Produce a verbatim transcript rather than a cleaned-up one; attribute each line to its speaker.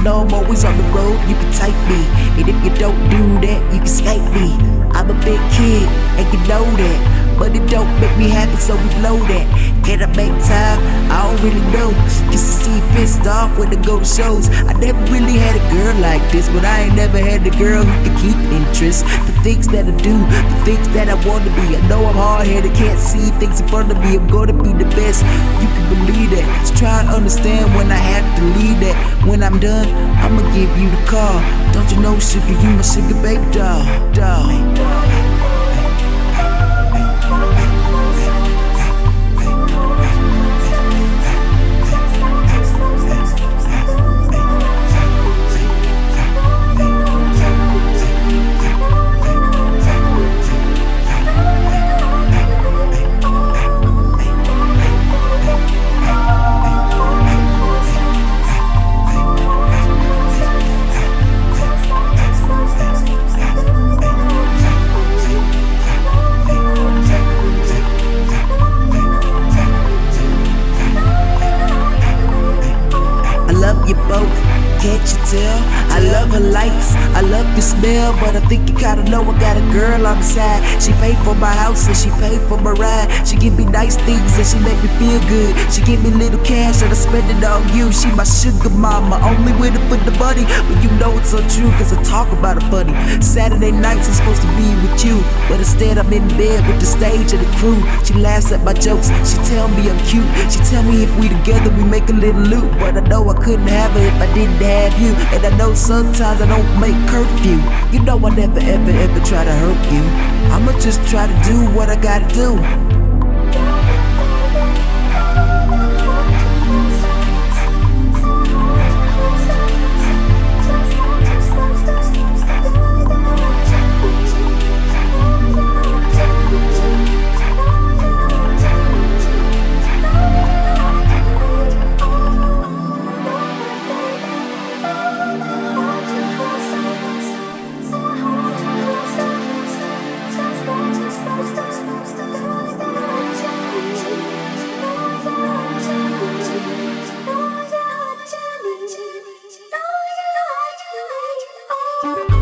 Speaker 1: know I'm always on the road, you can type me. And if you don't do that, you can Skype me. I'm a big kid, and you know that, but it don't make me happy, so we blow that. Can I make time? I don't really know. Just to see pissed off when I go to shows. I never really had a girl like this, but I ain't never had a girl who could keep interest. The things that I do, the things that I wanna be. I know I'm hard-headed, can't see things in front of me. I'm gonna be the best, you can believe that. Just try and understand when I have to leave that. When I'm done, I'ma give you the call. Don't you know, sugar, you my sugar baby doll, doll. You both, can't you tell? I love her lights, I love your smell, but I think you gotta know I got a girl on the side. She paid for my house and she paid for my ride. She give me nice things and she make me feel good. She give me little cash and I spend it on you. She my sugar mama, only with it for the money. But you know it's untrue, cause I talk about it funny. Saturday nights I'm supposed to be with you, but instead I'm in bed with the stage and the crew. She laughs at my jokes, she tell me I'm cute. She tell me if we together we make a little loot. But I know I couldn't have her if I didn't have you. And I know sometimes I don't make curfew. You know I never ever ever try to hurt you. I'ma just try to do what I gotta do.
Speaker 2: Thank you.